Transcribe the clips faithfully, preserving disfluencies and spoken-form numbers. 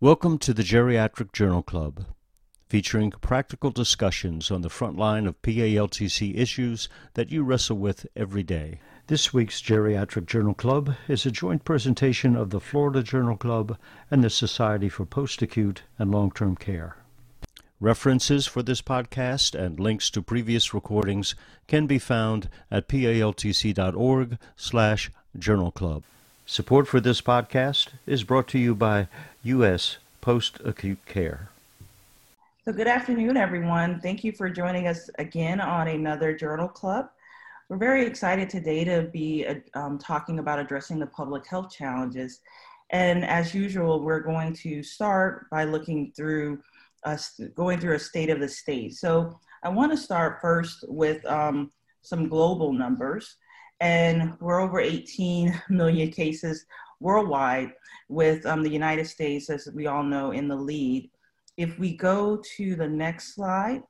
Welcome to the Geriatric Journal Club, featuring practical discussions on the front line of P A L T C issues that you wrestle with every day. This week's Geriatric Journal Club is a joint presentation of the Florida Journal Club and the Society for Post-Acute and Long-Term Care. References for this podcast and links to previous recordings can be found at paltc.org slash journal club. Support for this podcast is brought to you by U S Post-Acute Care. So good afternoon, everyone. Thank you for joining us again on another Journal Club. We're very excited today to be um, talking about addressing the public health challenges. And as usual, we're going to start by looking through, uh, going through a state of the state. So I want to start first with um, some global numbers. And we're over eighteen million cases worldwide, with um, the United States, as we all know, in the lead. If we go to the next slide,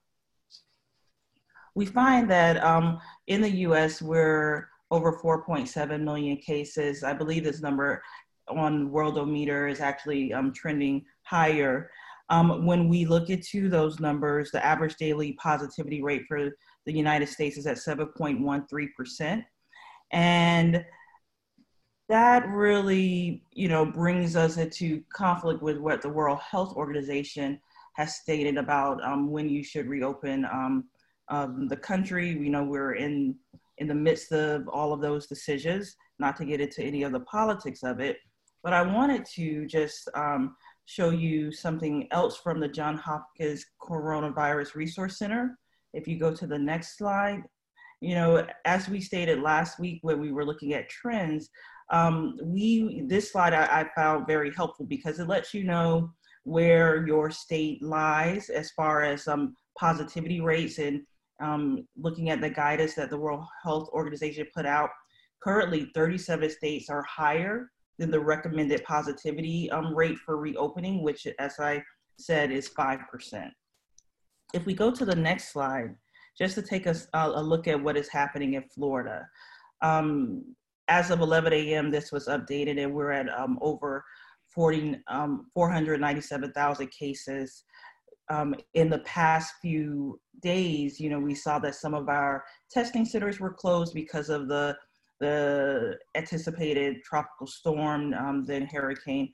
we find that um, in the U S, we're over four point seven million cases. I believe this number on Worldometer is actually um, trending higher. Um, when we look into those numbers, the average daily positivity rate for the United States is at seven point one three percent. And that really, you know, brings us into conflict with what the World Health Organization has stated about um, when you should reopen um, um, the country. We know we're in, in the midst of all of those decisions, not to get into any of the politics of it, but I wanted to just um, show you something else from the Johns Hopkins Coronavirus Resource Center. If you go to the next slide. You know, as we stated last week when we were looking at trends, um, we this slide I, I found very helpful because it lets you know where your state lies as far as um, positivity rates, and um, looking at the guidance that the World Health Organization put out. Currently, thirty-seven states are higher than the recommended positivity um, rate for reopening, which, as I said, is five percent. If we go to the next slide, just to take us a, a look at what is happening in Florida. Um, as of eleven a.m., this was updated, and we're at um, over forty, um, four hundred ninety-seven thousand cases. Um, in the past few days, you know, we saw that some of our testing centers were closed because of the, the anticipated tropical storm, um, then hurricane.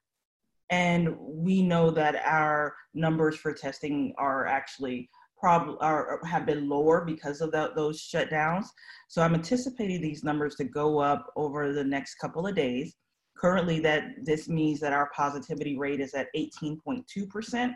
And we know that our numbers for testing are actually Prob- are, have been lower because of that, those shutdowns. So I'm anticipating these numbers to go up over the next couple of days. Currently, that this means that our positivity rate is at eighteen point two percent.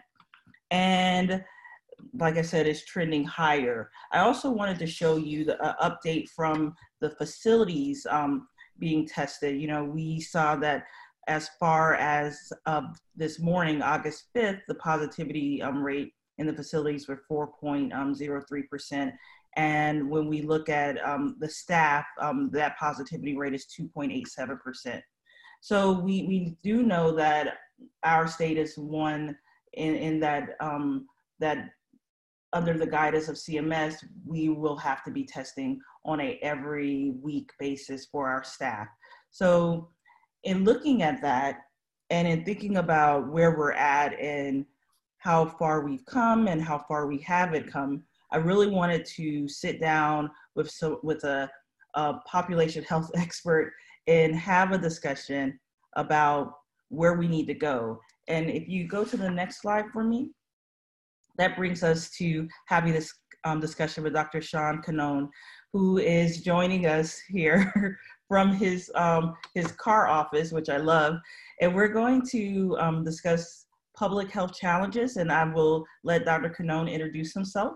And like I said, it's trending higher. I also wanted to show you the uh, update from the facilities um, being tested. You know, we saw that as far as uh, this morning, August fifth, the positivity um, rate in the facilities were four point zero three percent. And when we look at um, the staff, um, that positivity rate is two point eight seven percent. So we, we do know that our state is one in, in that, um, that under the guidance of C M S, we will have to be testing on a every week basis for our staff. So in looking at that and in thinking about where we're at and how far we've come and how far we haven't come, I really wanted to sit down with so with a, a population health expert and have a discussion about where we need to go. And if you go to the next slide for me, that brings us to having this um, discussion with Doctor Sean Canone, who is joining us here from his um, his car office, which I love. And we're going to um, discuss public health challenges, and I will let Doctor Canone introduce himself.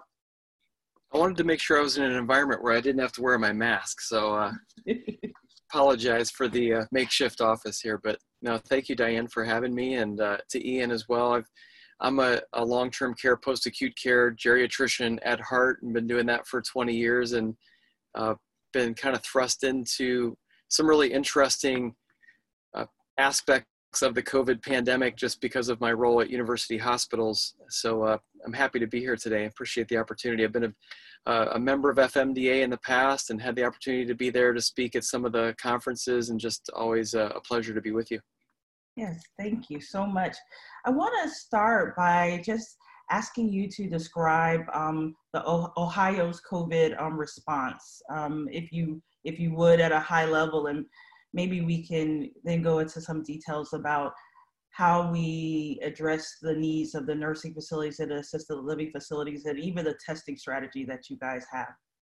I wanted to make sure I was in an environment where I didn't have to wear my mask, so uh, apologize for the uh, makeshift office here, but no, thank you, Diane, for having me, and uh, to Ian as well. I've, I'm a, a long-term care, post-acute care geriatrician at heart, and been doing that for twenty years, and uh, been kind of thrust into some really interesting uh, aspects of the COVID pandemic just because of my role at university hospitals. So uh, I'm happy to be here today. I appreciate the opportunity. I've been a, uh, a member of F M D A in the past and had the opportunity to be there to speak at some of the conferences, and just always a, a pleasure to be with you. Yes, thank you so much. I want to start by just asking you to describe um, the o- Ohio's COVID um, response, um, if you if you would, at a high level, and maybe we can then go into some details about how we address the needs of the nursing facilities and the assisted living facilities, and even the testing strategy that you guys have.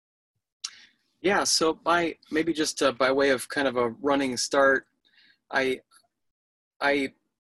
Yeah, so by maybe just uh, by way of kind of a running start, I I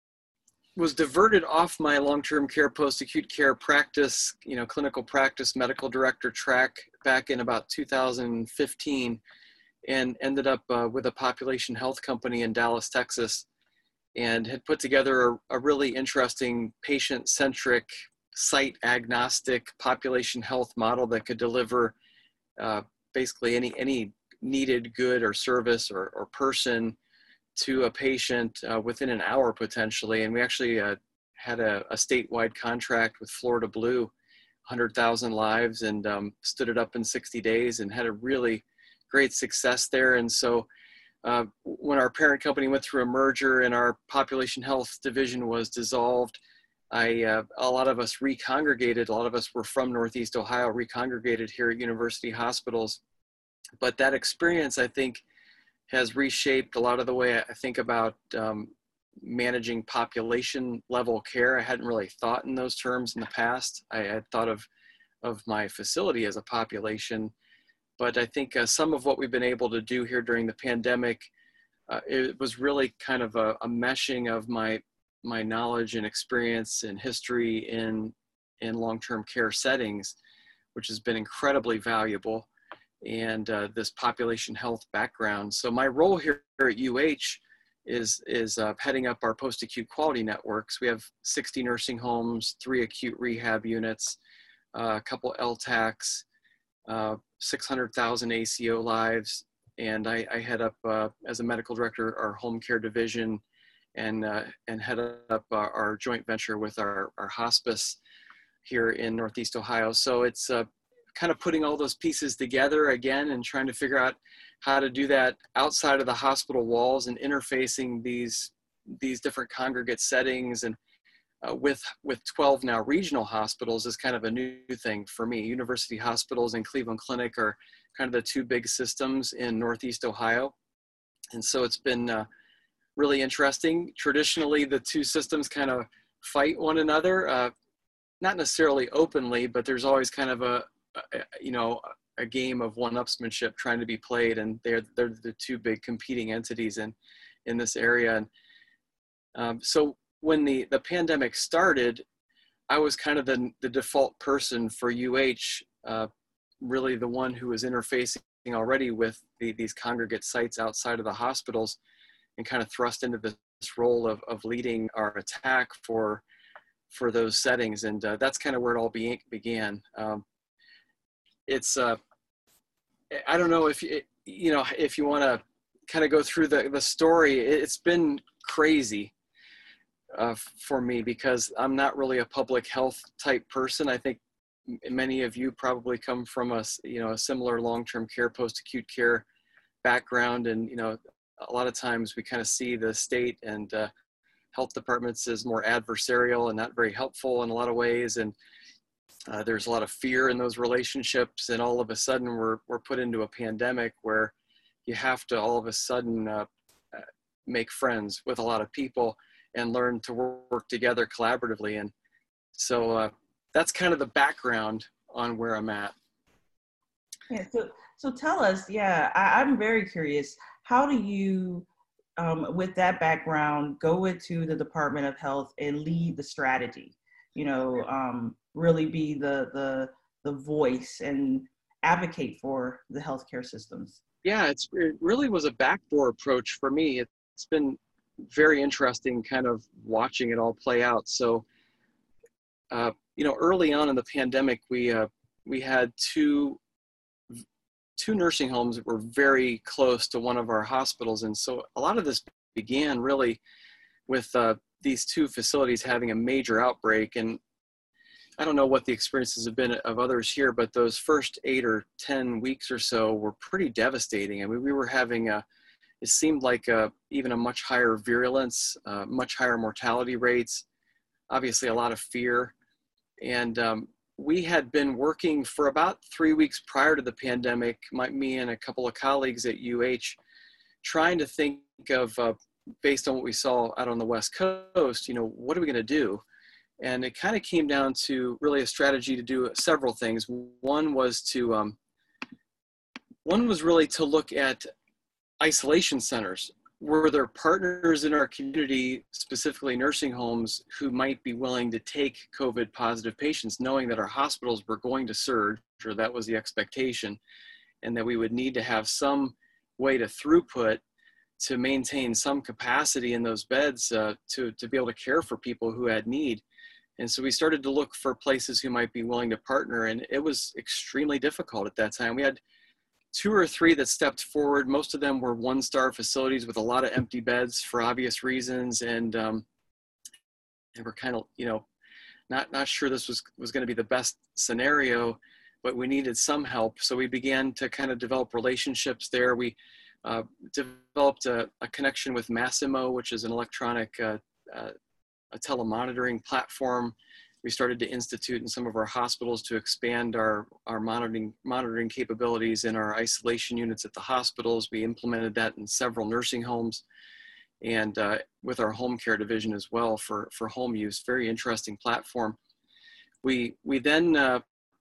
was diverted off my long-term care, post-acute care practice, you know, clinical practice, medical director track back in about two thousand fifteen, and ended up uh, with a population health company in Dallas, Texas, and had put together a, a really interesting patient-centric, site-agnostic population health model that could deliver uh, basically any any needed good or service or, or person to a patient uh, within an hour potentially. And we actually uh, had a, a statewide contract with Florida Blue, one hundred thousand lives, and um, stood it up in sixty days and had a really great success there. And so uh, when our parent company went through a merger and our population health division was dissolved, I, uh, a lot of us recongregated. A lot of us were from Northeast Ohio, recongregated here at University Hospitals. But that experience, I think, has reshaped a lot of the way I think about um, managing population level care. I hadn't really thought in those terms in the past. I had thought of, of my facility as a population, but I think uh, some of what we've been able to do here during the pandemic, uh, it was really kind of a, a meshing of my my knowledge and experience and history in in long-term care settings, which has been incredibly valuable, and uh, this population health background. So my role here at U H is, is uh, heading up our post-acute quality networks. We have sixty nursing homes, three acute rehab units, uh, a couple L T A Cs, uh, six hundred thousand A C O lives, and I, I head up, uh, as a medical director, our home care division, and, uh, and head up our, our joint venture with our, our hospice here in Northeast Ohio. So it's uh, kind of putting all those pieces together again and trying to figure out how to do that outside of the hospital walls and interfacing these these different congregate settings, and uh, with with twelve now regional hospitals is kind of a new thing for me. University Hospitals and Cleveland Clinic are kind of the two big systems in Northeast Ohio, and so it's been uh, really interesting. Traditionally, the two systems kind of fight one another, uh, not necessarily openly, but there's always kind of a you know, a game of one-upsmanship trying to be played, and they're they're the two big competing entities in in this area. And um, so when the the pandemic started, I was kind of the the default person for U H, uh, really the one who was interfacing already with the, these congregate sites outside of the hospitals, and kind of thrust into this role of of leading our attack for for those settings. And uh, that's kind of where it all be, began. Um, it's uh I don't know if you you know if you want to kind of go through the the story. It's been crazy uh, for me because I'm not really a public health type person. I think many of you probably come from a you know a similar long-term care, post-acute care background, and you know a lot of times we kind of see the state and uh, health departments as more adversarial and not very helpful in a lot of ways, and Uh, there's a lot of fear in those relationships, and all of a sudden we're we're put into a pandemic where you have to all of a sudden uh, uh, make friends with a lot of people and learn to work together collaboratively. And so uh, that's kind of the background on where I'm at. Yeah, so so tell us, yeah, I, I'm very curious. How do you, um, with that background, go into the Department of Health and lead the strategy? You know, um, really be the the the voice and advocate for the healthcare systems. Yeah, it's, it really was a backdoor approach for me. It's been very interesting kind of watching it all play out. So, uh, you know, early on in the pandemic, we, uh, we had two, two nursing homes that were very close to one of our hospitals. And so a lot of this began really with uh, these two facilities having a major outbreak. And I don't know what the experiences have been of others here, but those first eight or ten weeks or so were pretty devastating. I mean, we were having a, it seemed like uh, even a much higher virulence, uh, much higher mortality rates, obviously a lot of fear. And um, we had been working for about three weeks prior to the pandemic, my, me and a couple of colleagues at U H, trying to think of, uh, based on what we saw out on the West Coast, you know, what are we going to do? And it kind of came down to really a strategy to do several things. One was to, um, one was really to look at isolation centers. Were there partners in our community, specifically nursing homes, who might be willing to take COVID positive patients, knowing that our hospitals were going to surge, or that was the expectation, and that we would need to have some way to throughput to maintain some capacity in those beds uh, to, to be able to care for people who had need. And so we started to look for places who might be willing to partner, and it was extremely difficult at that time. We had two or three that stepped forward. Most of them were one-star facilities with a lot of empty beds for obvious reasons, and um, and we're kind of, you know, not not sure this was was going to be the best scenario, but we needed some help. So we began to kind of develop relationships there. We uh, developed a, a connection with Masimo, which is an electronic uh, uh, a telemonitoring platform. We started to institute in some of our hospitals to expand our, our monitoring, monitoring capabilities in our isolation units at the hospitals. We implemented that in several nursing homes and uh, with our home care division as well for, for home use. Very interesting platform. We, we then uh,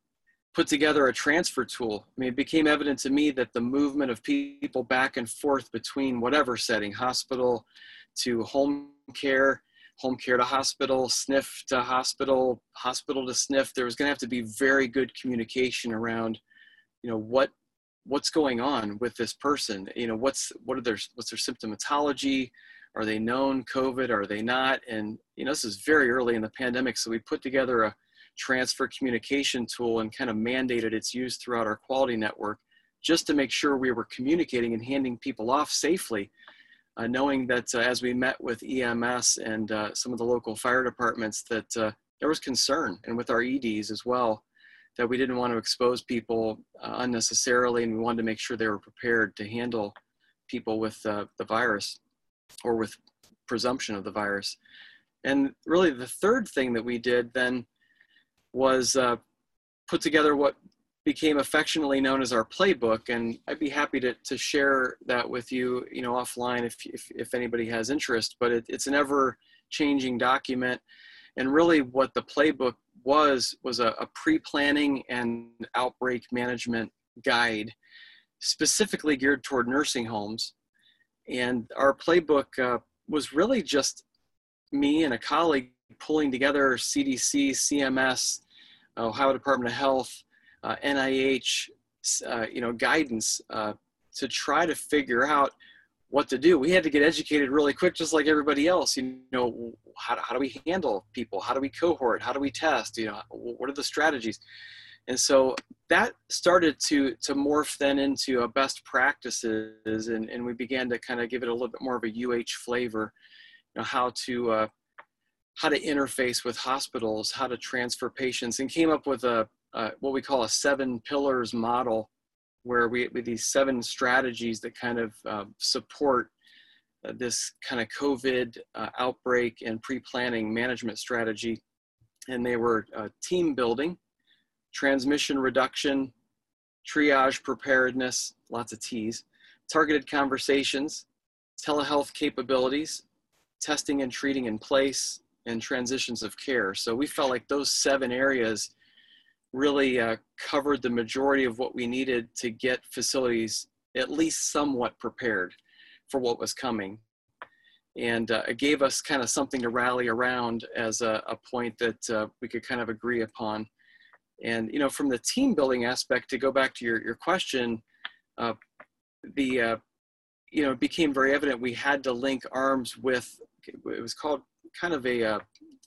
put together a transfer tool. I mean, it became evident to me that the movement of people back and forth between whatever setting, hospital to home care, home care to hospital, S N F to hospital, hospital to S N F, there was going to have to be very good communication around, you know, what what's going on with this person. You know, what's what are their what's their symptomatology? Are they known COVID? Are they not? And you know, this is very early in the pandemic, so we put together a transfer communication tool and kind of mandated its use throughout our quality network, just to make sure we were communicating and handing people off safely. Uh, knowing that uh, as we met with E M S and uh, some of the local fire departments, that uh, there was concern, and with our E Ds as well, that we didn't want to expose people uh, unnecessarily, and we wanted to make sure they were prepared to handle people with uh, the virus or with presumption of the virus. And really the third thing that we did then was uh, put together what became affectionately known as our playbook, and I'd be happy to, to share that with you, you know, offline if, if, if anybody has interest, but it, it's an ever-changing document. And really what the playbook was, was a, a pre-planning and outbreak management guide specifically geared toward nursing homes. And our playbook uh, was really just me and a colleague pulling together C D C, C M S, Ohio Department of Health, Uh, N I H, uh, you know, guidance uh, to try to figure out what to do. We had to get educated really quick, just like everybody else. You know, how, how do we handle people? How do we cohort? How do we test? You know, what are the strategies? And so that started to to morph then into a best practices, and, and we began to kind of give it a little bit more of a U H flavor. You know, how to uh, how to interface with hospitals, how to transfer patients, and came up with a Uh, what we call a seven pillars model, where we with these seven strategies that kind of uh, support uh, this kind of COVID uh, outbreak and pre-planning management strategy. And they were uh, team building, transmission reduction, triage preparedness, lots of T's, targeted conversations, telehealth capabilities, testing and treating in place, and transitions of care. So we felt like those seven areas really uh, covered the majority of what we needed to get facilities at least somewhat prepared for what was coming. And uh, it gave us kind of something to rally around as a, a point that uh, we could kind of agree upon. And, you know, from the team building aspect, to go back to your, your question, uh, the, uh, you know, it became very evident we had to link arms with, it was called kind of a, a,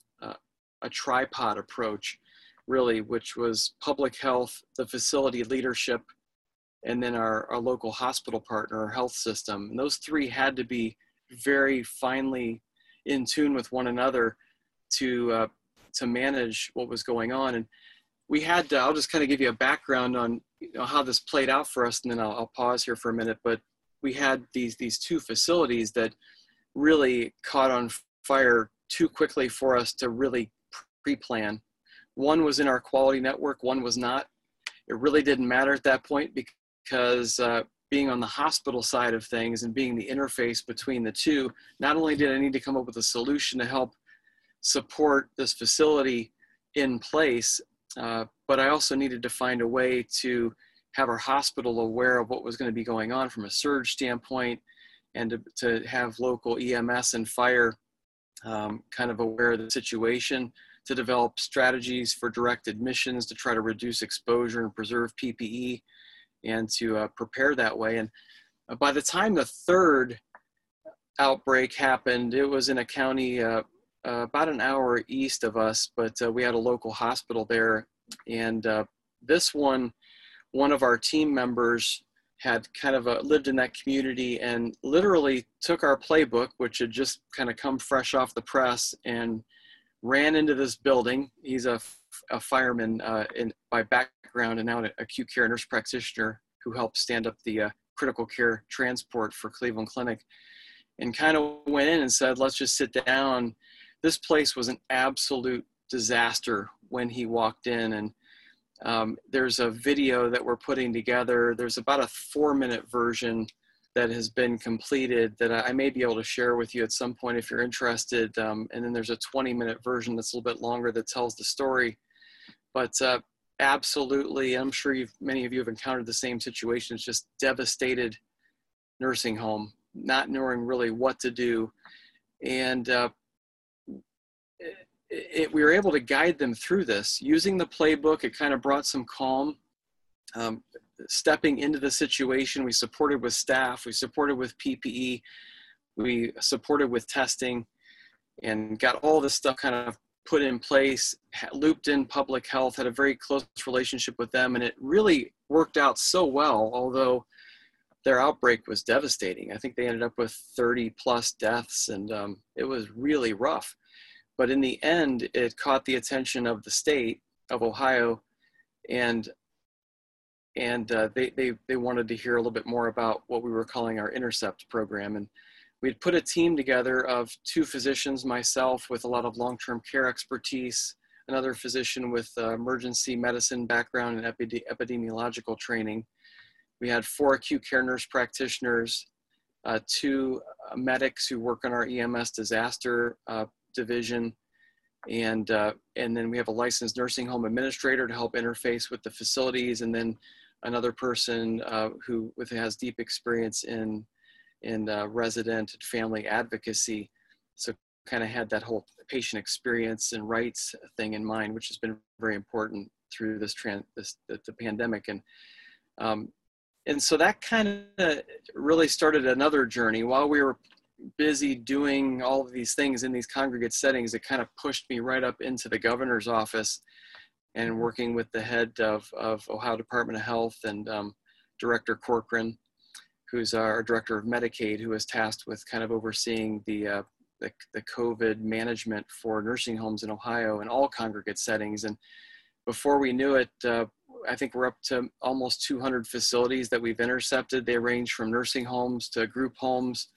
a tripod approach, really, which was public health, the facility leadership, and then our, our local hospital partner, our health system. And those three had to be very finely in tune with one another to, uh, to manage what was going on. And we had to, I'll just kind of give you a background on, you know, how this played out for us, and then I'll, I'll pause here for a minute. But we had these, these two facilities that really caught on fire too quickly for us to really pre-plan. One was in our quality network, one was not. It really didn't matter at that point because uh, being on the hospital side of things and being the interface between the two, not only did I need to come up with a solution to help support this facility in place, uh, but I also needed to find a way to have our hospital aware of what was going to be going on from a surge standpoint, and to, to have local E M S and fire um, kind of aware of the situation, to develop strategies for direct admissions to try to reduce exposure and preserve P P E, and to uh, prepare that way. And uh, by the time the third outbreak happened, it was in a county uh, uh, about an hour east of us, but uh, we had a local hospital there. And uh, this one, one of our team members had kind of a, lived in that community and literally took our playbook, which had just kind of come fresh off the press, and ran into this building. He's a, a fireman uh, in, by background, and now an acute care nurse practitioner who helped stand up the uh, critical care transport for Cleveland Clinic, and kind of went in and said, let's just sit down. This place was an absolute disaster when he walked in. And um, there's a video that we're putting together. There's about a four minute version that has been completed that I may be able to share with you at some point if you're interested. Um, and then there's a twenty minute version that's a little bit longer that tells the story. But uh, absolutely, I'm sure you've, many of you have encountered the same situation. It's just devastated nursing home, not knowing really what to do. And uh, it, it, we were able to guide them through this. Using the playbook, it kind of brought some calm. Um, stepping into the situation, we supported with staff, we supported with P P E, we supported with testing, and got all this stuff kind of put in place, looped in public health, had a very close relationship with them, and it really worked out so well, although their outbreak was devastating. I think they ended up with thirty plus deaths, and um, it was really rough. But in the end, it caught the attention of the state of Ohio, and and uh, they, they, they wanted to hear a little bit more about what we were calling our Intercept program. And we'd put a team together of two physicians, myself with a lot of long-term care expertise, another physician with uh, emergency medicine background and epide epidemiological training. We had four acute care nurse practitioners, uh, two uh, medics who work on our E M S disaster uh, division, and, uh, and then we have a licensed nursing home administrator to help interface with the facilities, and then another person uh, who with, has deep experience in, in uh, resident and family advocacy. So kind of had that whole patient experience and rights thing in mind, which has been very important through this, trans, this the, the pandemic. And, um, and so that kind of really started another journey. While we were busy doing all of these things in these congregate settings, it kind of pushed me right up into the governor's office and working with the head of, of Ohio Department of Health and um, Director Corcoran, who's our director of Medicaid, who is tasked with kind of overseeing the, uh, the, the COVID management for nursing homes in Ohio in all congregate settings. And before we knew it, uh, I think we're up to almost two hundred facilities that we've intercepted. They range from nursing homes to group homes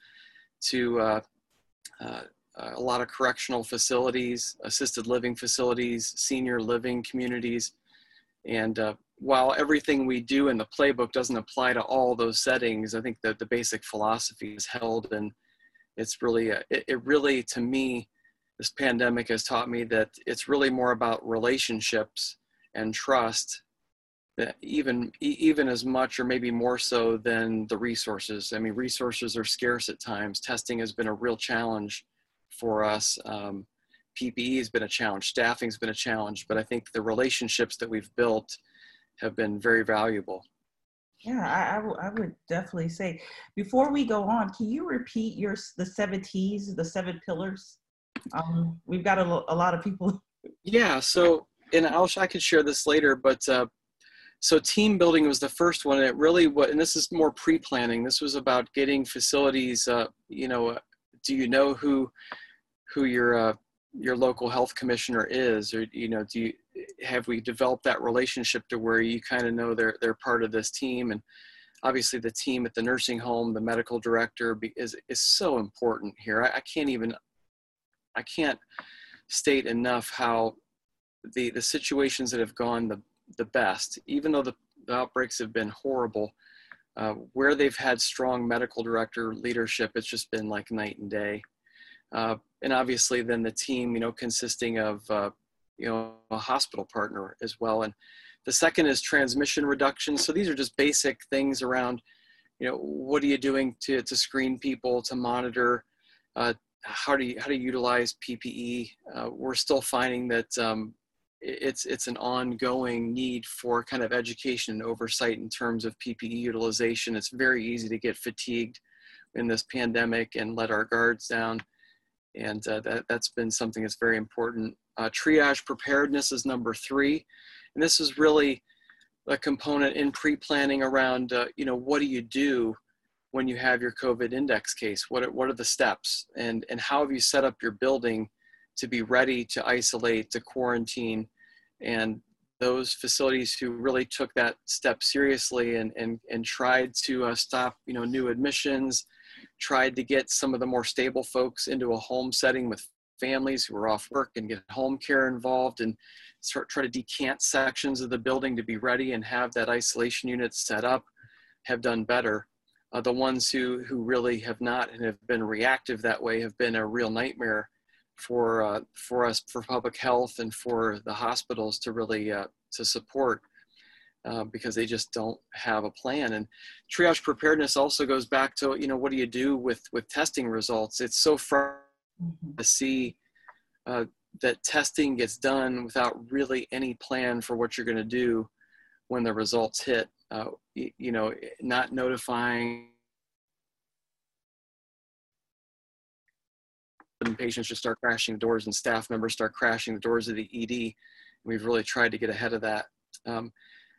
to uh, uh, a lot of correctional facilities, assisted living facilities, senior living communities. And uh, while everything we do in the playbook doesn't apply to all those settings, I think that the basic philosophy is held. And it's really, a, it, it really, to me, this pandemic has taught me that it's really more about relationships and trust, that even, even as much or maybe more so than the resources. I mean, resources are scarce at times. Testing has been a real challenge for us. Um, P P E has been a challenge, staffing has been a challenge, but I think the relationships that we've built have been very valuable. Yeah, I, I, I would definitely say, before we go on, can you repeat your, the seven T's, the seven pillars? Um, we've got a, a lot of people. Yeah, so, and I'll, I could share this later, but uh, so team building was the first one. And it really, what, and this is more pre-planning. This was about getting facilities, uh, you know, uh, do you know who, who your, uh, your local health commissioner is, or, you know, do you, have we developed that relationship to where you kind of know they're, they're part of this team? And obviously the team at the nursing home, the medical director is, is so important here. I, I can't even, I can't state enough how the, the situations that have gone the, the best, even though the, the outbreaks have been horrible, uh, where they've had strong medical director leadership, it's just been like night and day. Uh, and obviously then the team, you know, consisting of, uh, you know, a hospital partner as well. And the second is transmission reduction. So these are just basic things around, you know, what are you doing to, to screen people, to monitor, uh, how do you, how to utilize P P E. Uh, we're still finding that um, it's, it's an ongoing need for kind of education and oversight in terms of P P E utilization. It's very easy to get fatigued in this pandemic and let our guards down. And uh, that, that's been something that's very important. Uh, triage preparedness is number three. And this is really a component in pre-planning around, uh, you know, what do you do when you have your COVID index case? What are, what are the steps? And, and how have you set up your building to be ready to isolate, to quarantine? And those facilities who really took that step seriously and, and, and tried to uh, stop, you know, new admissions, tried to get some of the more stable folks into a home setting with families who are off work and get home care involved and start try to decant sections of the building to be ready and have that isolation unit set up, have done better. Uh, the ones who, who really have not and have been reactive that way have been a real nightmare for, uh, for us, for public health and for the hospitals to really uh, to support uh, because they just don't have a plan. And triage preparedness also goes back to, you know, what do you do with, with testing results? It's so frustrating mm-hmm. to see uh, that testing gets done without really any plan for what you're going to do when the results hit. Uh, you, you know, not notifying and patients just start crashing the doors and staff members start crashing the doors of the E D. We've really tried to get ahead of that. Um,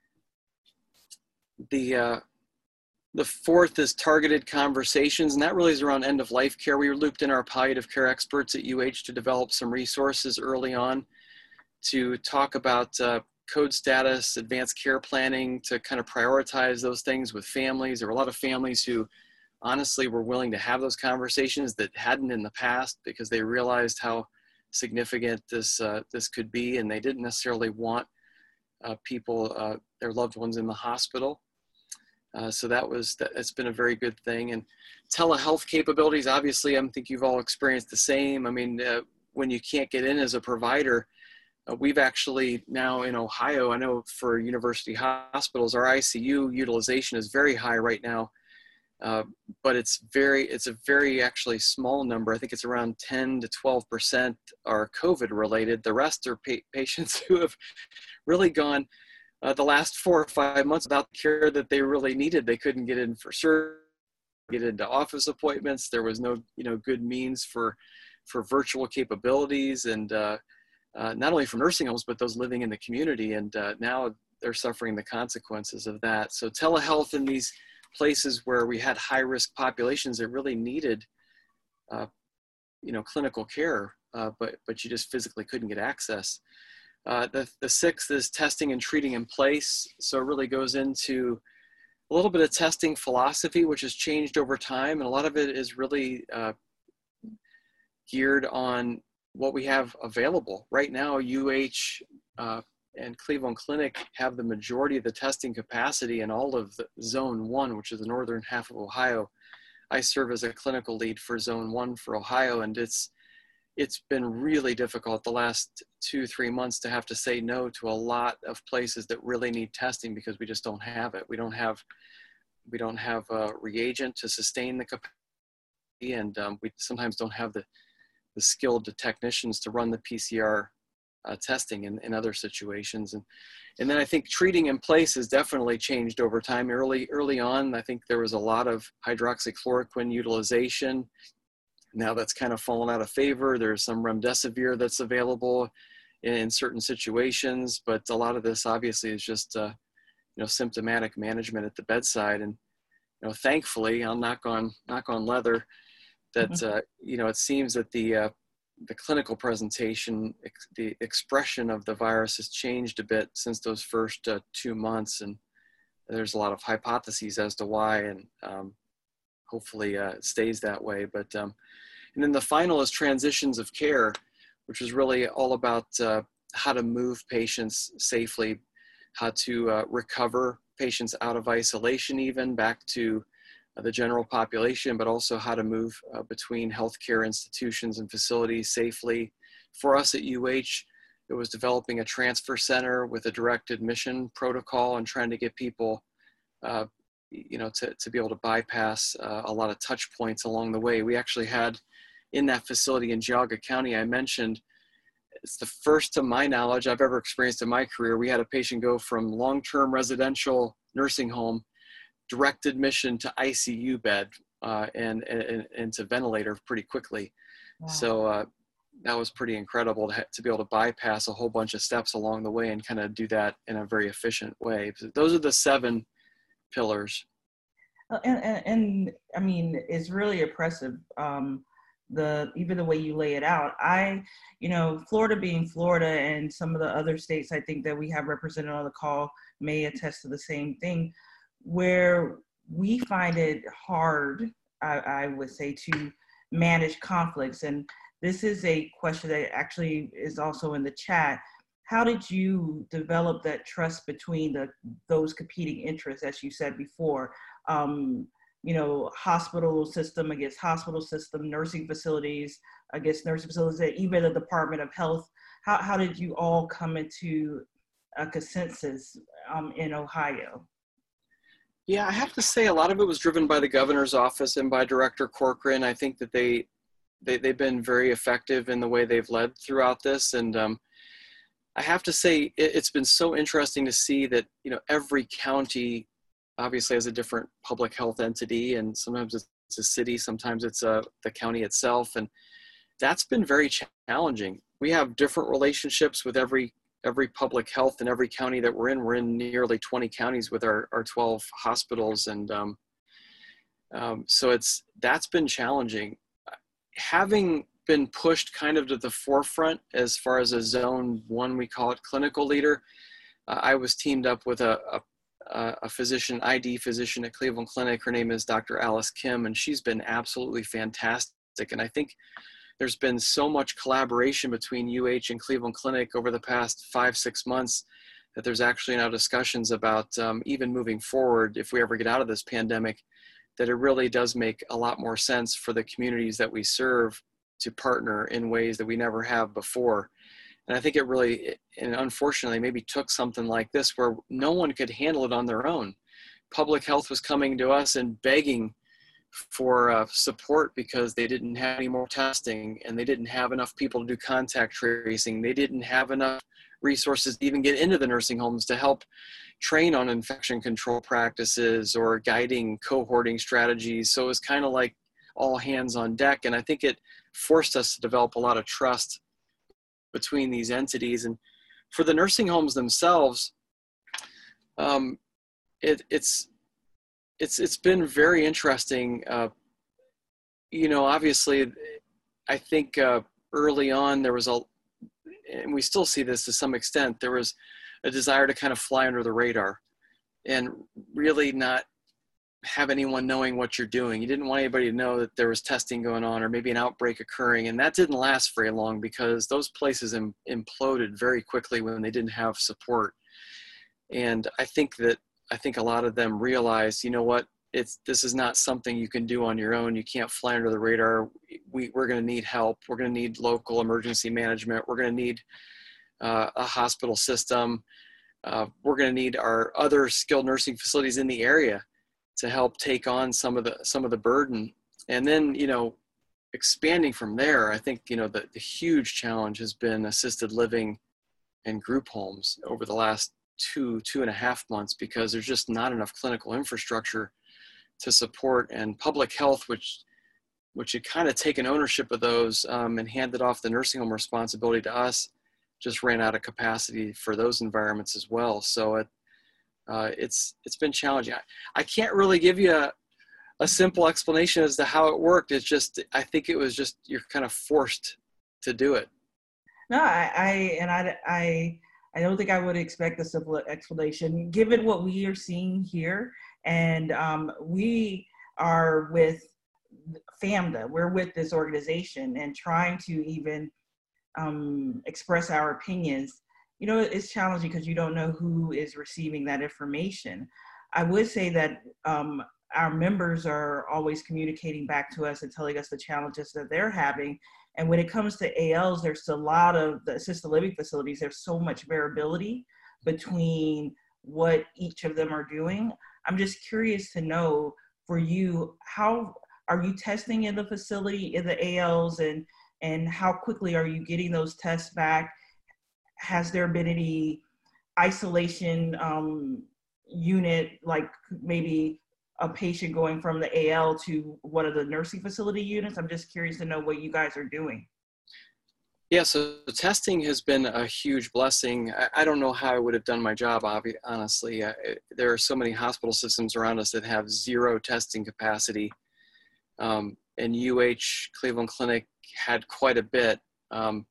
the, uh, the fourth is targeted conversations, and that really is around end-of-life care. We were looped in our palliative care experts at U H to develop some resources early on to talk about uh, code status, advanced care planning, to kind of prioritize those things with families. There were a lot of families who honestly were willing to have those conversations that hadn't in the past because they realized how significant this uh, this could be, and they didn't necessarily want uh, people, uh, their loved ones in the hospital. Uh, so that was, that, it's been a very good thing. And telehealth capabilities, obviously, I think you've all experienced the same. I mean, uh, when you can't get in as a provider, uh, we've actually now in Ohio, I know for university hospitals, our I C U utilization is very high right now. Uh, but it's very, it's a very actually small number. I think it's around ten to twelve percent are COVID related. The rest are pa patients who have really gone uh, the last four or five months without the care that they really needed. They couldn't get in for surgery, get into office appointments. There was no, you know, good means for, for virtual capabilities, and uh, uh, not only for nursing homes, but those living in the community. And uh, now they're suffering the consequences of that. So telehealth in these places where we had high risk populations that really needed, uh, you know, clinical care, uh, but, but you just physically couldn't get access. Uh, the, the sixth is testing and treating in place. So it really goes into a little bit of testing philosophy, which has changed over time. And a lot of it is really uh, geared on what we have available. Right now, U H uh, and Cleveland Clinic have the majority of the testing capacity in all of the zone one, which is the northern half of Ohio. I serve as a clinical lead for zone one for Ohio, and it's it's been really difficult the last two, three months to have to say no to a lot of places that really need testing because we just don't have it. We don't have we don't have a reagent to sustain the capacity, and um, we sometimes don't have the the skilled technicians to run the P C R Uh, testing in, in other situations. And, and then I think treating in place has definitely changed over time. Early, early on, I think there was a lot of hydroxychloroquine utilization. Now that's kind of fallen out of favor. There's some remdesivir that's available in, in certain situations, but a lot of this obviously is just, uh, you know, symptomatic management at the bedside. And, you know, thankfully, I'll knock on, knock on leather, that, mm-hmm. uh, you know, it seems that the, uh, the clinical presentation, ex the expression of the virus has changed a bit since those first uh, two months. And there's a lot of hypotheses as to why, and um, hopefully uh, it stays that way. But um, and then the final is transitions of care, which is really all about uh, how to move patients safely, how to uh, recover patients out of isolation, even back to uh, the general population, but also how to move uh, between healthcare institutions and facilities safely. For us at U H, it was developing a transfer center with a direct admission protocol and trying to get people, uh, you know, to, to be able to bypass uh, a lot of touch points along the way. We actually had in that facility in Geauga County, I mentioned, it's the first, to my knowledge, I've ever experienced in my career. We had a patient go from long-term residential nursing home, direct admission to I C U bed, uh, and, and, and to ventilator pretty quickly. Wow. So uh, that was pretty incredible to, ha- to be able to bypass a whole bunch of steps along the way and kind of do that in a very efficient way. So those are the seven pillars. And, and, and I mean, it's really impressive. Um, the even the way you lay it out. I, you know, Florida being Florida, and some of the other states I think that we have represented on the call may attest to the same thing, where we find it hard, I, I would say, to manage conflicts. And this is a question that actually is also in the chat. How did you develop that trust between the those competing interests, as you said before? Um, you know, hospital system against hospital system, nursing facilities against nursing facilities, even the Department of Health. How, how did you all come into a consensus um, in Ohio? Yeah, I have to say a lot of it was driven by the governor's office and by Director Corcoran. I think that they, they, they've been very effective in the way they've led throughout this. And um, I have to say, it, it's been so interesting to see that, you know, every county obviously has a different public health entity, and sometimes it's a city, sometimes it's uh, the county itself. And that's been very challenging. We have different relationships with every every public health in every county that we're in. We're in nearly twenty counties with our, our twelve hospitals. And um, um, so it's, that's been challenging. Having been pushed kind of to the forefront as far as a zone one, we call it, clinical leader, uh, I was teamed up with a, a a physician, I D physician at Cleveland Clinic. Her name is Doctor Alice Kim, and she's been absolutely fantastic. And I think there's been so much collaboration between U H and Cleveland Clinic over the past five, six months that there's actually now discussions about um, even moving forward, if we ever get out of this pandemic, that it really does make a lot more sense for the communities that we serve to partner in ways that we never have before. And I think it really, and unfortunately, maybe took something like this where no one could handle it on their own. Public health was coming to us and begging for uh, support because they didn't have any more testing, and they didn't have enough people to do contact tracing. They didn't have enough resources to even get into the nursing homes to help train on infection control practices or guiding cohorting strategies. So it was kind of like all hands on deck. And I think it forced us to develop a lot of trust between these entities. And for the nursing homes themselves, um, it, it's it's it's been very interesting. Uh, you know, obviously, I think uh, early on there was a, and we still see this to some extent, there was a desire to kind of fly under the radar and really not have anyone knowing what you're doing. You didn't want anybody to know that there was testing going on or maybe an outbreak occurring. And that didn't last very long because those places im- imploded very quickly when they didn't have support. And I think that, I think a lot of them realized, you know what, it's, this is not something you can do on your own. You can't fly under the radar. We, we're going to need help. We're going to need local emergency management. We're going to need uh, a hospital system. Uh, we're going to need our other skilled nursing facilities in the area to help take on some of the some of the burden. And then, you know, expanding from there, I think, you know, the, the huge challenge has been assisted living and group homes over the last two, two and a half months, because there's just not enough clinical infrastructure to support, and public health, which which had kind of taken ownership of those um, and handed off the nursing home responsibility to us, just ran out of capacity for those environments as well. So it, Uh, it's it's been challenging. I, I can't really give you a, a simple explanation as to how it worked. It's just, I think it was just, you're kind of forced to do it. No, I, I and I, I I don't think I would expect a simple explanation given what we are seeing here. And um, we are with FAMDA, we're with this organization and trying to even um, express our opinions. You know, it's challenging because you don't know who is receiving that information. I would say that um, our members are always communicating back to us and telling us the challenges that they're having. And when it comes to A Ls, there's a lot of the assisted living facilities, there's so much variability between what each of them are doing. I'm just curious to know for you, how are you testing in the facility, in the A Ls, and, and how quickly are you getting those tests back? Has there been any isolation um, unit, like maybe a patient going from the A L to one of the nursing facility units? I'm just curious to know what you guys are doing. Yeah, so testing has been a huge blessing. I, I don't know how I would have done my job, obvi- honestly. Uh, it, there are so many hospital systems around us that have zero testing capacity. Um, and U H Cleveland Clinic had quite a bit. Um,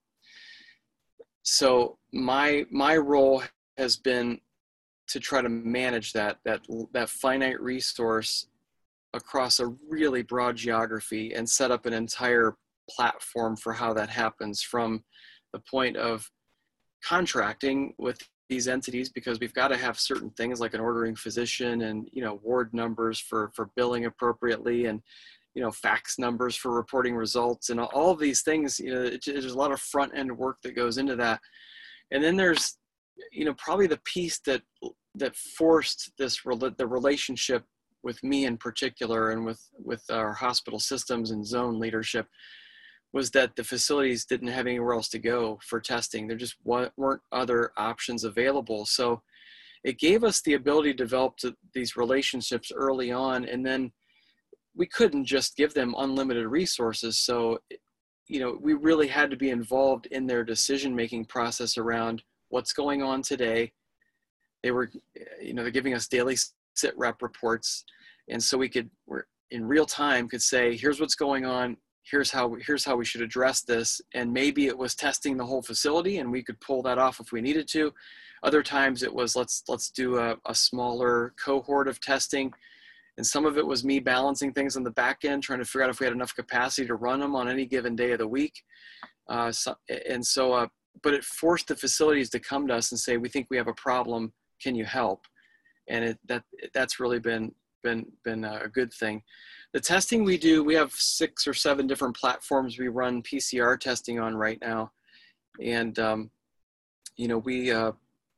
so my my role has been to try to manage that that that finite resource across a really broad geography and set up an entire platform for how that happens, from the point of contracting with these entities, because we've got to have certain things like an ordering physician and, you know, ward numbers for for billing appropriately, and, you know, fax numbers for reporting results, and all of these things. You know, it, there's a lot of front end work that goes into that. And then there's, you know, probably the piece that that forced this the relationship with me in particular, and with with our hospital systems and zone leadership, was that the facilities didn't have anywhere else to go for testing. There just weren't other options available. So it gave us the ability to develop these relationships early on, and then we couldn't just give them unlimited resources. So, you know, we really had to be involved in their decision-making process around what's going on today. They were, you know, they're giving us daily sit rep reports. And so we could, we're in real time could say, here's what's going on. Here's how, here's how we should address this. And maybe it was testing the whole facility and we could pull that off if we needed to. Other times it was, let's, let's do a, a smaller cohort of testing. And some of it was me balancing things on the back end, trying to figure out if we had enough capacity to run them on any given day of the week. Uh, so, and so, uh, but it forced the facilities to come to us and say, we think we have a problem. Can you help? And it, that that's really been been been a good thing. The testing we do, we have six or seven different platforms we run P C R testing on right now, and um, you know, we uh,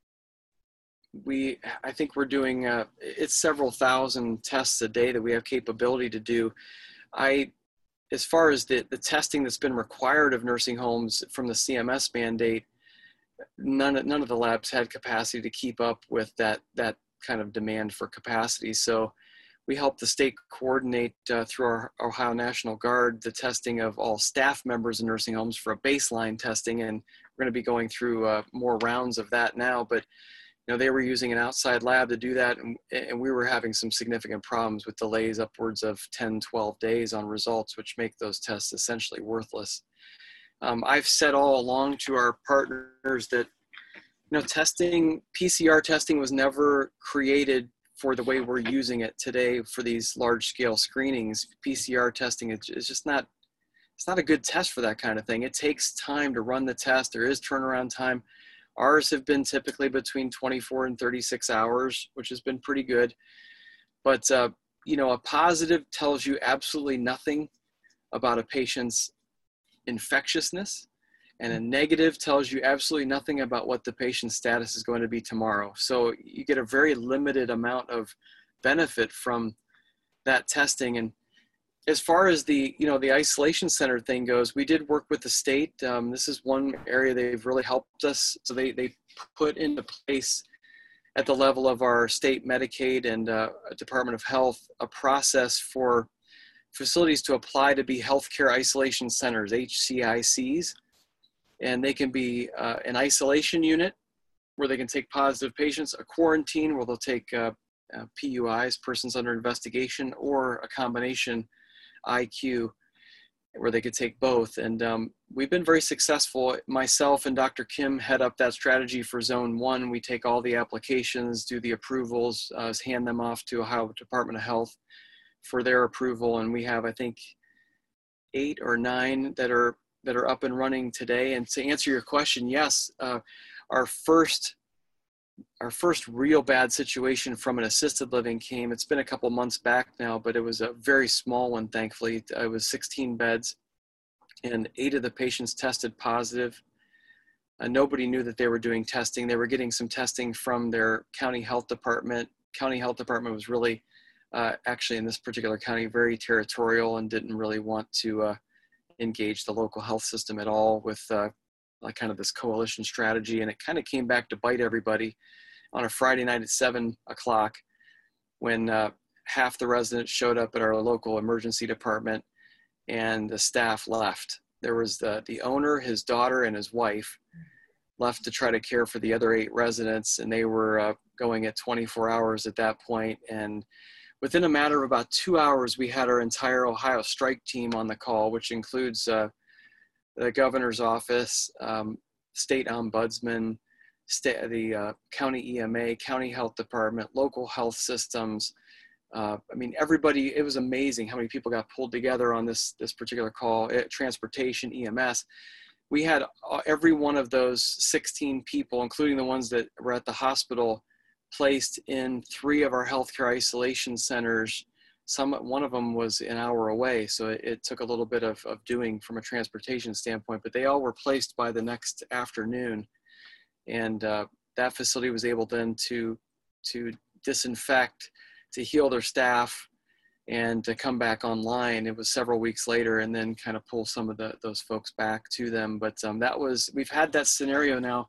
we I think we're doing uh, it's several thousand tests a day that we have capability to do. I, as far as the the testing that's been required of nursing homes from the C M S mandate, none none of the labs had capacity to keep up with that that kind of demand for capacity. So we help the state coordinate uh, through our Ohio National Guard the testing of all staff members in nursing homes for a baseline testing, and we're going to be going through uh, more rounds of that now. But you know, they were using an outside lab to do that, and, and we were having some significant problems with delays upwards of ten, twelve days on results, which make those tests essentially worthless. Um, I've said all along to our partners that, you know, testing, P C R testing was never created for the way we're using it today for these large scale screenings. P C R testing is just not, it's not a good test for that kind of thing. It takes time to run the test. There is turnaround time. Ours have been typically between twenty-four and thirty-six hours, which has been pretty good. But, uh, you know, a positive tells you absolutely nothing about a patient's infectiousness, and a negative tells you absolutely nothing about what the patient's status is going to be tomorrow. So you get a very limited amount of benefit from that testing. And as far as the, you know, the isolation center thing goes, we did work with the state. Um, this is one area they've really helped us. So they, they put into place at the level of our state Medicaid and uh, Department of Health a process for facilities to apply to be healthcare isolation centers, H C I Cs. And they can be uh, an isolation unit where they can take positive patients, a quarantine where they'll take uh, uh, P U Is, persons under investigation, or a combination I Q. where they could take both. And um, we've been very successful. Myself and Doctor Kim head up that strategy for Zone One. We take all the applications, do the approvals, uh, hand them off to Ohio Department of Health for their approval. And we have, I think, eight or nine that are that are up and running today. And to answer your question, yes, uh, our first our first real bad situation from an assisted living came, it's been a couple months back now, but it was a very small one, thankfully. It was sixteen beds, and eight of the patients tested positive. Uh, nobody knew that they were doing testing. They were getting some testing from their county health department. County health department was really, uh, actually in this particular county, very territorial and didn't really want to uh, engage the local health system at all with uh, like kind of this coalition strategy. And it kind of came back to bite everybody on a Friday night at seven o'clock when uh, half the residents showed up at our local emergency department and the staff left. There was the, the owner, his daughter, and his wife left to try to care for the other eight residents. And they were uh, going at twenty-four hours at that point. And within a matter of about two hours, we had our entire Ohio strike team on the call, which includes uh, the governor's office, um, state ombudsman, state, the uh, county E M A, county health department, local health systems. Uh, I mean, everybody, it was amazing how many people got pulled together on this, this particular call. It, transportation, E M S. We had uh, every one of those sixteen people, including the ones that were at the hospital, placed in three of our healthcare isolation centers. Some, one of them was an hour away, so it, it took a little bit of, of doing from a transportation standpoint, but they all were placed by the next afternoon. And uh, that facility was able then to, to disinfect, to heal their staff, and to come back online. It was several weeks later, and then kind of pull some of the, those folks back to them. But um, that was, we've had that scenario now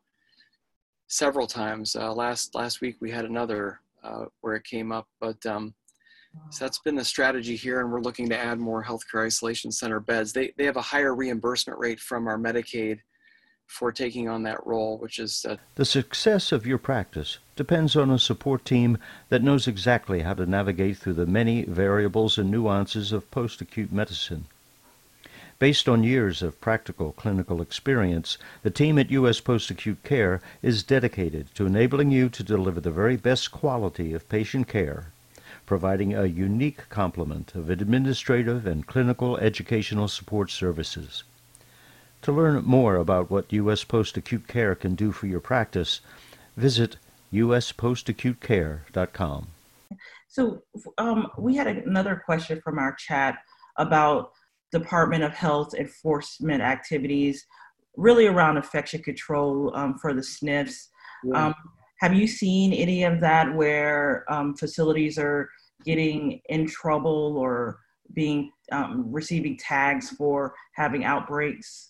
several times. Uh, last, last week we had another uh, where it came up, but um, so that's been the strategy here, and we're looking to add more healthcare isolation center beds. They, they have a higher reimbursement rate from our Medicaid for taking on that role, which is... Uh, the success of your practice depends on a support team that knows exactly how to navigate through the many variables and nuances of post-acute medicine. Based on years of practical clinical experience, the team at U S Post-Acute Care is dedicated to enabling you to deliver the very best quality of patient care, providing a unique complement of administrative and clinical educational support services. To learn more about what U S Post-Acute Care can do for your practice, visit u s post acute care dot com. So um, we had another question from our chat about Department of Health enforcement activities, really around infection control um, for the S N Fs. Yeah. Um, have you seen any of that where um, facilities are getting in trouble or being um, receiving tags for having outbreaks?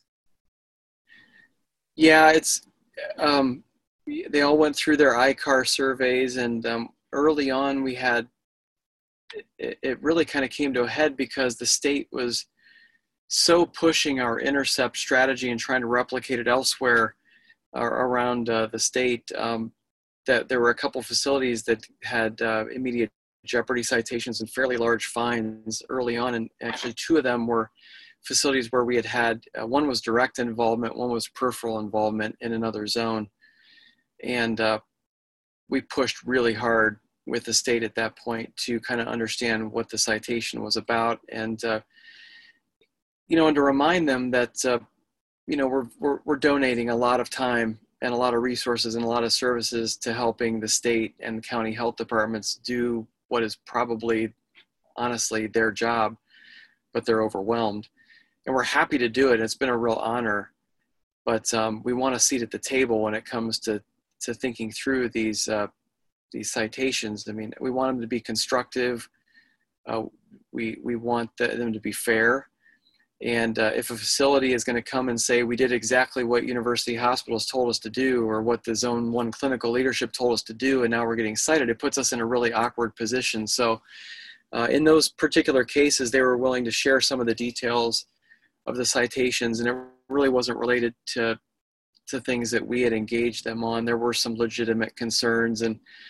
Yeah, it's um, they all went through their I C A R surveys, and um, early on we had it, it really kind of came to a head because the state was so pushing our intercept strategy and trying to replicate it elsewhere uh, around uh, the state um, that there were a couple facilities that had uh, immediate jeopardy citations and fairly large fines early on, and actually two of them were facilities where we had had, uh, one was direct involvement, one was peripheral involvement in another zone. And uh, we pushed really hard with the state at that point to kind of understand what the citation was about. And, uh, you know, and to remind them that, uh, you know, we're, we're, we're donating a lot of time and a lot of resources and a lot of services to helping the state and county health departments do what is probably, honestly, their job, but they're overwhelmed. And we're happy to do it. It's been a real honor, but um, we want a seat at the table when it comes to, to thinking through these, uh, these citations. I mean, we want them to be constructive. Uh, we, we want the, them to be fair. And uh, if a facility is going to come and say, we did exactly what University Hospitals told us to do, or what the Zone one clinical leadership told us to do, and now we're getting cited, it puts us in a really awkward position. So uh, in those particular cases, they were willing to share some of the details of the citations, and it really wasn't related to, to things that we had engaged them on. There were some legitimate concerns, and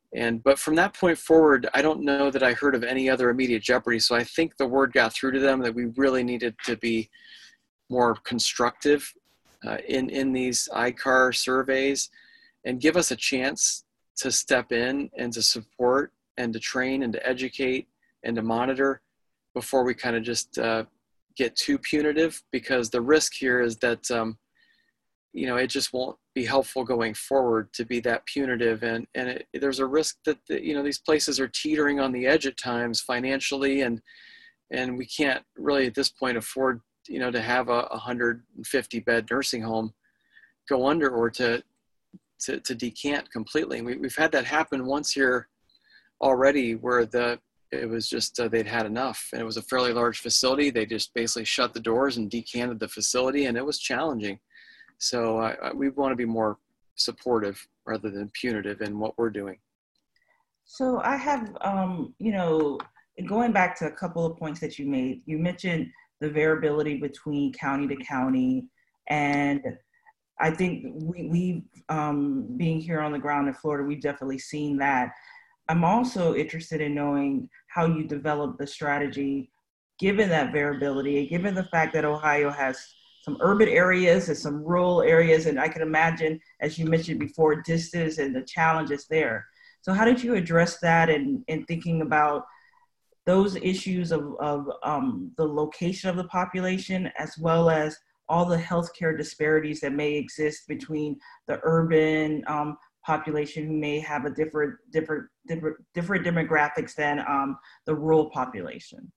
And, but from that point forward, I don't know that I heard of any other immediate jeopardy. So I think the word got through to them that we really needed to be more constructive uh, in, in these I C A R surveys and give us a chance to step in and to support and to train and to educate and to monitor before we kind of just uh, get too punitive, because the risk here is that, um, you know, it just won't be helpful going forward to be that punitive. And, and it, there's a risk that, the, you know, these places are teetering on the edge at times financially, and, and we can't really at this point afford, you know, to have a one hundred fifty bed nursing home go under or to, to, to decant completely. We, we've had that happen once here already, where the, it was just, uh, they'd had enough, and it was a fairly large facility. They just basically shut the doors and decanted the facility, and it was challenging. So uh, we want to be more supportive rather than punitive in what we're doing. So I have, um, you know, going back to a couple of points that you made, you mentioned the variability between county to county. And I think we, we um, being here on the ground in Florida, we've definitely seen that. I'm also interested in knowing how you developed the strategy, given that variability, and given the fact that Ohio has some urban areas and some rural areas. And I can imagine, as you mentioned before, distance and the challenges there. So how did you address that in, in thinking about those issues of, of um, the location of the population, as well as all the healthcare disparities that may exist between the urban um, population who may have a different, different, different, different demographics than um, the rural population?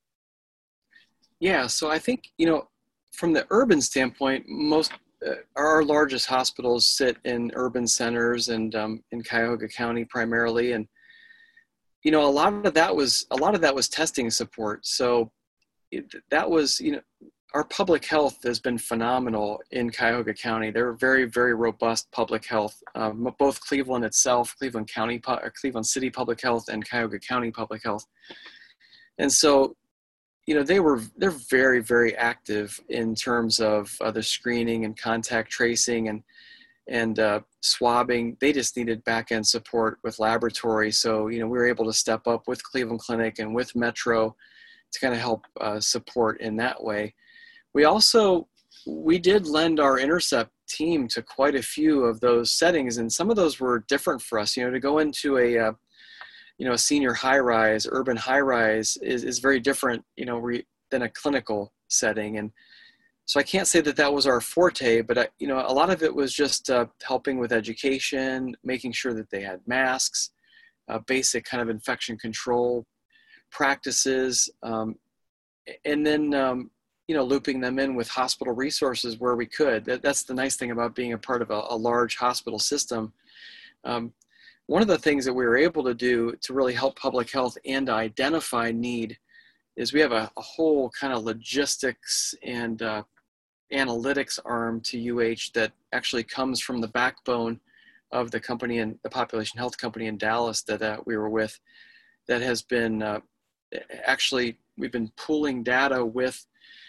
Yeah, so I think, you know, from the urban standpoint, most uh, our largest hospitals sit in urban centers and um, in Cuyahoga County primarily, and you know, a lot of that was a lot of that was testing support. So it, that was, you know, our public health has been phenomenal in Cuyahoga County. They're very, very robust public health. Um, both Cleveland itself, Cleveland County, or Cleveland City Public Health, and Cuyahoga County Public Health, and so, you know, they were, they're very, very active in terms of uh, the screening and contact tracing and, and uh, swabbing. They just needed back-end support with laboratory. So, you know, we were able to step up with Cleveland Clinic and with Metro to kind of help uh, support in that way. We also, we did lend our Intercept team to quite a few of those settings. And some of those were different for us, you know, to go into a, uh, you know, a senior high-rise, urban high-rise is, is very different, you know, re, than a clinical setting. And so I can't say that that was our forte, but, I, you know, a lot of it was just uh, helping with education, making sure that they had masks, uh, basic kind of infection control practices, um, and then, um, you know, looping them in with hospital resources where we could. That, that's the nice thing about being a part of a, a large hospital system. Um, One of the things that we were able to do to really help public health and identify need is we have a, a whole kind of logistics and uh, analytics arm to U H that actually comes from the backbone of the company and the population health company in Dallas that uh, we were with, that has been uh, actually, we've been pooling data with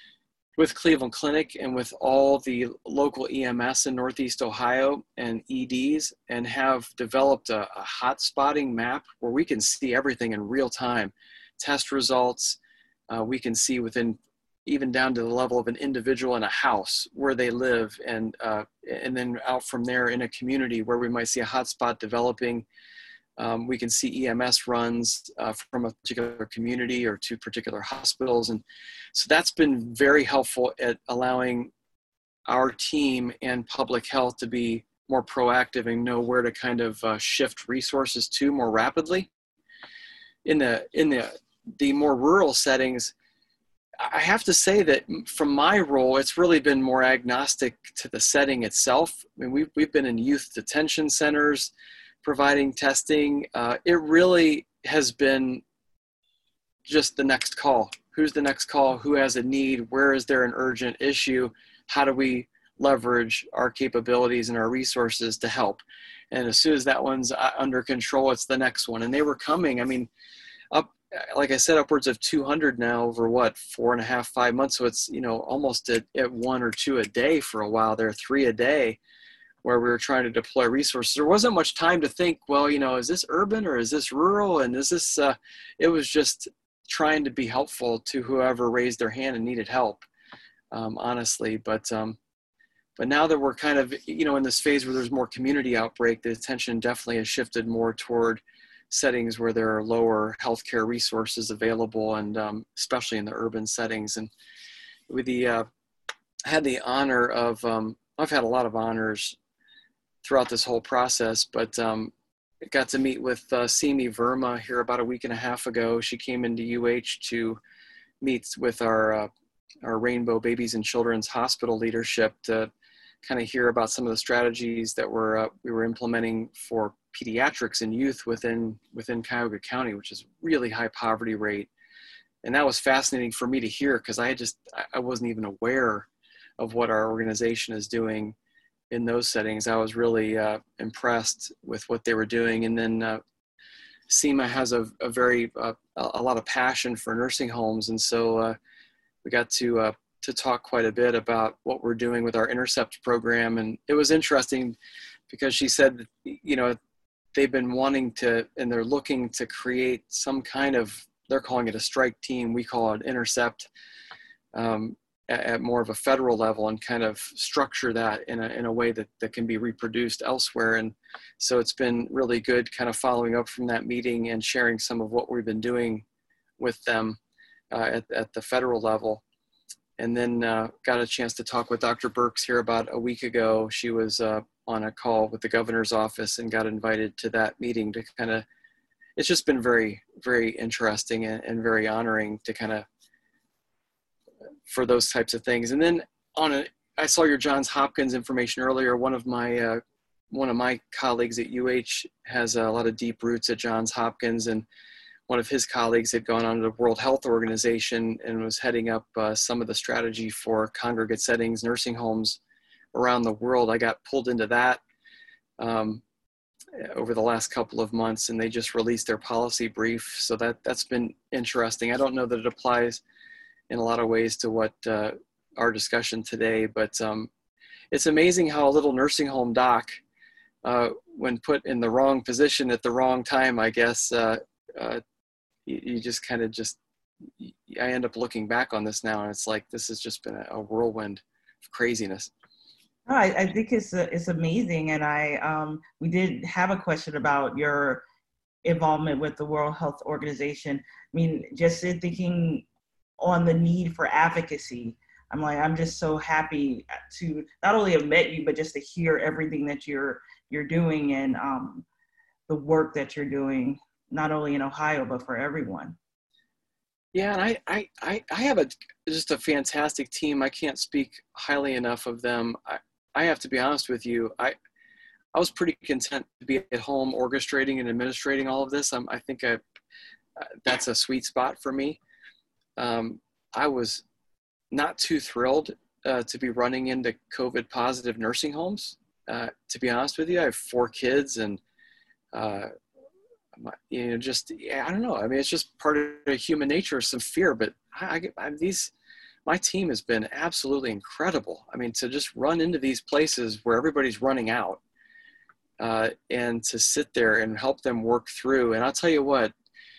with Cleveland Clinic and with all the local E M S in Northeast Ohio and E Ds, and have developed a, a hot spotting map where we can see everything in real time. Test results, uh, we can see within, even down to the level of an individual in a house where they live, and, uh, and then out from there in a community where we might see a hotspot developing. Um, we can see E M S runs uh, from a particular community or to particular hospitals. And so that's been very helpful at allowing our team and public health to be more proactive and know where to kind of uh, shift resources to more rapidly. In the, in the, the more rural settings, I have to say that from my role, it's really been more agnostic to the setting itself. I mean, we've, we've been in youth detention centers, providing testing. Uh, it really has been just the next call. Who's the next call? Who has a need? Where is there an urgent issue? How do we leverage our capabilities and our resources to help? And as soon as that one's under control, it's the next one. And they were coming, I mean, up, like I said, upwards of two hundred now over what, four and a half, five months. So it's, you know, almost at, at one or two a day for a while there, three a day. where we were trying to deploy resources. There wasn't much time to think, well, you know, is this urban or is this rural? And is this, uh, it was just trying to be helpful to whoever raised their hand and needed help, um, honestly. But, um, but now that we're kind of, you know, in this phase where there's more community outbreak, the attention definitely has shifted more toward settings where there are lower healthcare resources available, and um, especially in the urban settings. And with the, uh, I had the honor of, um, I've had a lot of honors throughout this whole process, but um, I got to meet with uh, Simi Verma here about a week and a half ago. She came into U H to meet with our, uh, our Rainbow Babies and Children's Hospital leadership to kind of hear about some of the strategies that were, uh, we were implementing for pediatrics and youth within, within Cuyahoga County, which is really high poverty rate. And that was fascinating for me to hear, because I just, I wasn't even aware of what our organization is doing in those settings. I was really uh, impressed with what they were doing. And then uh, SEMA has a, a very, uh, a lot of passion for nursing homes. And so uh, we got to, uh, to talk quite a bit about what we're doing with our Intercept program. And it was interesting because she said, you know, they've been wanting to, and they're looking to create some kind of, they're calling it a strike team. We call it Intercept, um, at, at more of a federal level, and kind of structure that in a, in a way that, that can be reproduced elsewhere. And so it's been really good kind of following up from that meeting and sharing some of what we've been doing with them uh, at, at the federal level. And then uh, got a chance to talk with Doctor Birx here about a week ago. She was uh, on a call with the governor's office and got invited to that meeting to kind of, it's just been very, very interesting and, and very honoring to kind of, for those types of things. And then on a, I saw your Johns Hopkins information earlier. One of my, uh, one of my colleagues at U H has a lot of deep roots at Johns Hopkins, and one of his colleagues had gone on to the World Health Organization and was heading up uh, some of the strategy for congregate settings, nursing homes around the world. I got pulled into that um, over the last couple of months, and they just released their policy brief. So that, that's been interesting. I don't know that it applies in a lot of ways to what uh, our discussion today, but um, it's amazing how a little nursing home doc, uh, when put in the wrong position at the wrong time, I guess, uh, uh, you, you just kind of just, I end up looking back on this now, and it's like, this has just been a, a whirlwind of craziness. Oh, I, I think it's uh, it's amazing, and I um, we did have a question about your involvement with the World Health Organization. I mean, just in thinking on the need for advocacy, I'm like, I'm just so happy to not only have met you, but just to hear everything that you're you're doing, and um, the work that you're doing, not only in Ohio, but for everyone. Yeah, and I, I, I, I have a just a fantastic team. I can't speak highly enough of them. I, I have to be honest with you. I, I was pretty content to be at home orchestrating and administrating all of this. I'm, I think I, uh, that's a sweet spot for me. Um, I was not too thrilled uh, to be running into COVID positive nursing homes. Uh, to be honest with you, I have four kids, and uh, my, you know, just, I don't know. I mean, it's just part of human nature, some fear, but I, I get I, these, my team has been absolutely incredible. I mean, to just run into these places where everybody's running out uh, and to sit there and help them work through. And I'll tell you what,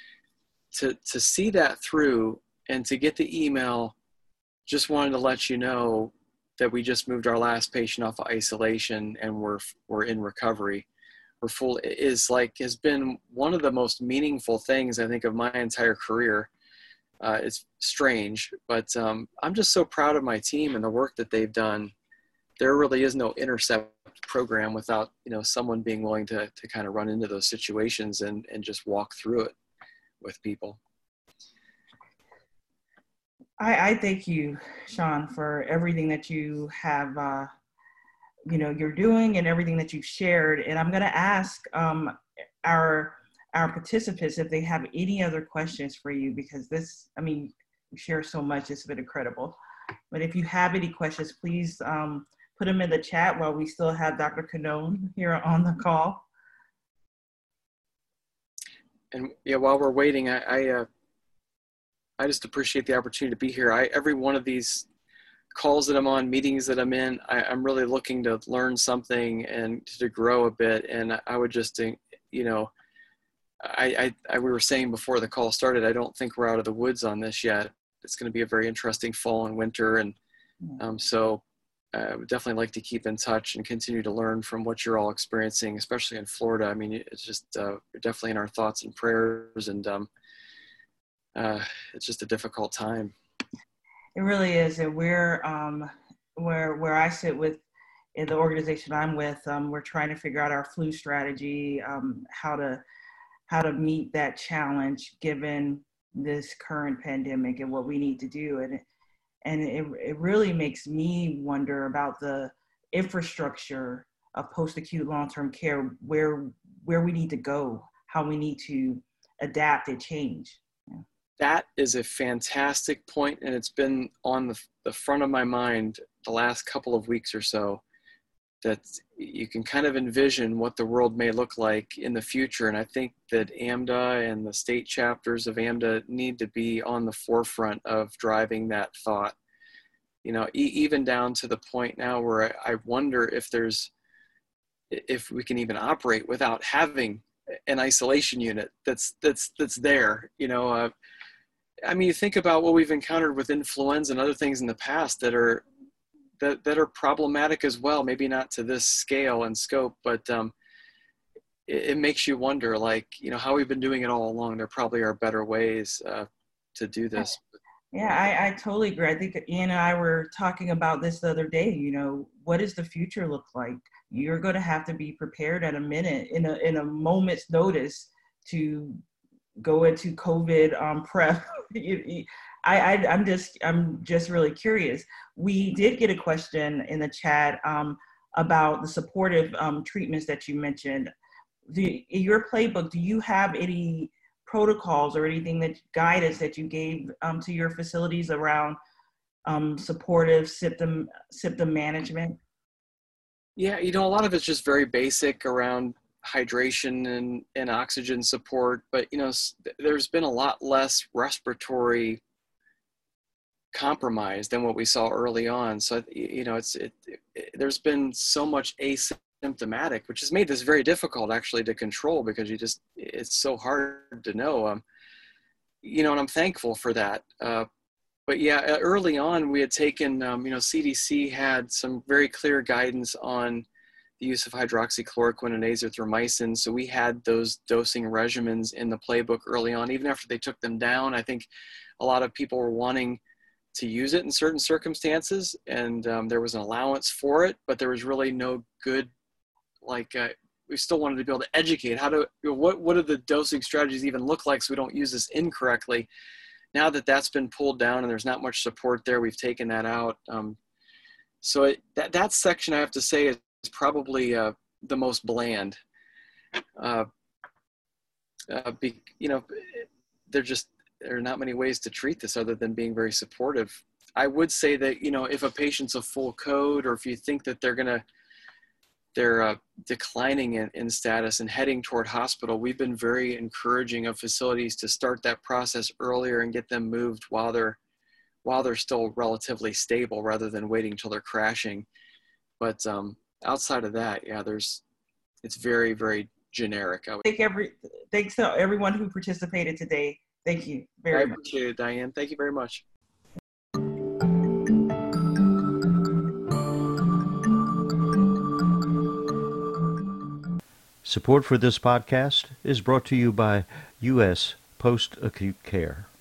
to, to see that through and to get the email, just wanted to let you know that we just moved our last patient off of isolation and we're, we're in recovery. We're full, is like, has been one of the most meaningful things I think of my entire career. Uh, it's strange, but um, I'm just so proud of my team and the work that they've done. There really is no Intercept program without, you know, someone being willing to, to kind of run into those situations and, and just walk through it with people. I, I thank you, Sean, for everything that you have, uh, you know, you're doing and everything that you've shared. And I'm going to ask um, our our participants if they have any other questions for you, because this, I mean, you share so much, it's been incredible. But if you have any questions, please um, put them in the chat while we still have Doctor Canone here on the call. And yeah, while we're waiting, I I, uh, I just appreciate the opportunity to be here. I, every one of these calls that I'm on, meetings that I'm in, I, I'm really looking to learn something and to grow a bit. And I would just think, you know, I, I, I we were saying before the call started, I don't think we're out of the woods on this yet. It's going to be a very interesting fall and winter. And um, so I would definitely like to keep in touch and continue to learn from what you're all experiencing, especially in Florida. I mean, it's just uh, definitely in our thoughts and prayers, and um, uh, it's just a difficult time. It really is. And we're, um, where, where I sit with in the organization I'm with, um, we're trying to figure out our flu strategy, um, how to, how to meet that challenge given this current pandemic and what we need to do. And, and it, it really makes me wonder about the infrastructure of post-acute long-term care, where, where we need to go, how we need to adapt and change. Yeah. That is a fantastic point, and it's been on the, the front of my mind the last couple of weeks or so, that you can kind of envision what the world may look like in the future. And I think that AMDA and the state chapters of AMDA need to be on the forefront of driving that thought. You know, e- even down to the point now where I, I wonder if there's, if we can even operate without having an isolation unit that's, that's, that's there, you know. Uh, I mean, you think about what we've encountered with influenza and other things in the past that are, that, that are problematic as well, maybe not to this scale and scope, but um, it, it makes you wonder, like, you know, how we've been doing it all along. There probably are better ways uh, to do this. Yeah, I, I totally agree. I think Ian and I were talking about this the other day. You know, what does the future look like? You're going to have to be prepared at a minute, in a in a moment's notice, to go into COVID um, prep. I, I I'm just I'm just really curious. We did get a question in the chat um, about the supportive um, treatments that you mentioned. The, in your playbook, do you have any protocols or anything, that guidance that you gave um, to your facilities around um, supportive symptom symptom management? Yeah, you know, a lot of it's just very basic around hydration and, and oxygen support, but, you know, there's been a lot less respiratory compromise than what we saw early on. So, you know, it's, it, it, there's been so much asymptomatic, which has made this very difficult actually to control, because you just, it's so hard to know, um, you know, and I'm thankful for that. Uh, but yeah, early on we had taken, um, you know, C D C had some very clear guidance on the use of hydroxychloroquine and azithromycin. So we had those dosing regimens in the playbook early on. Even after they took them down, I think a lot of people were wanting to use it in certain circumstances, and um, there was an allowance for it, but there was really no good, like, uh, we still wanted to be able to educate how to, you know, what, what do the dosing strategies even look like so we don't use this incorrectly. Now that that's been pulled down and there's not much support there, we've taken that out. Um, so it, that, that section, I have to say, is probably uh, the most bland. Uh, uh, be, you know, they're just, there are not many ways to treat this other than being very supportive. I would say that, you know, if a patient's a full code, or if you think that they're gonna, they're uh, declining in, in status and heading toward hospital, we've been very encouraging of facilities to start that process earlier and get them moved while they're, while they're still relatively stable, rather than waiting till they're crashing. But um, outside of that, yeah, there's, it's very, very generic. I would Thank every, thanks to everyone who participated today. Thank you very I much. appreciate it, Diane. Thank you very much. Support for this podcast is brought to you by U S Post Acute Care.